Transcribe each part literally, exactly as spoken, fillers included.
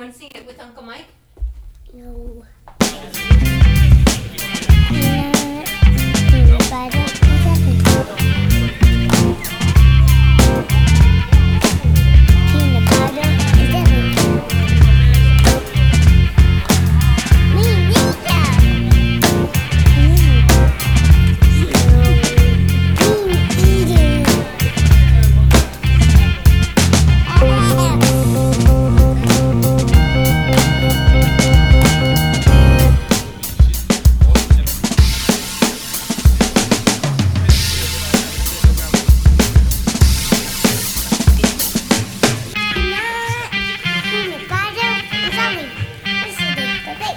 Want to sing it with Uncle Mike? No. Peanut, peanut butter, and jelly. Peanut butter and jelly. Me, Rita. Mm. No. Me eating. Peanut butter and jelly. This is the perfect.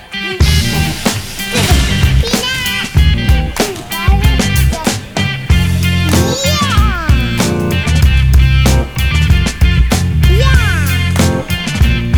Peanut, peanut butter, jelly. Yeah. Yeah.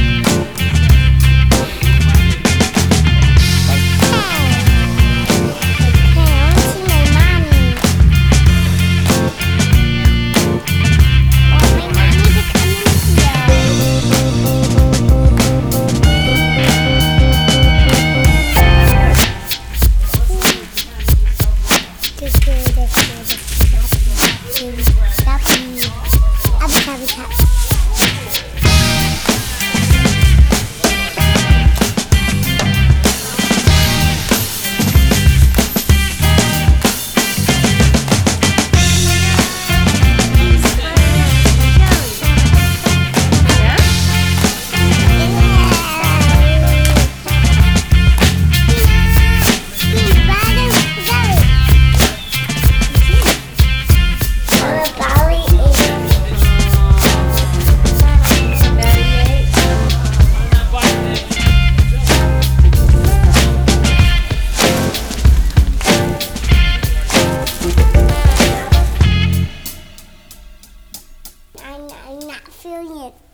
I'm, I'm not feeling it.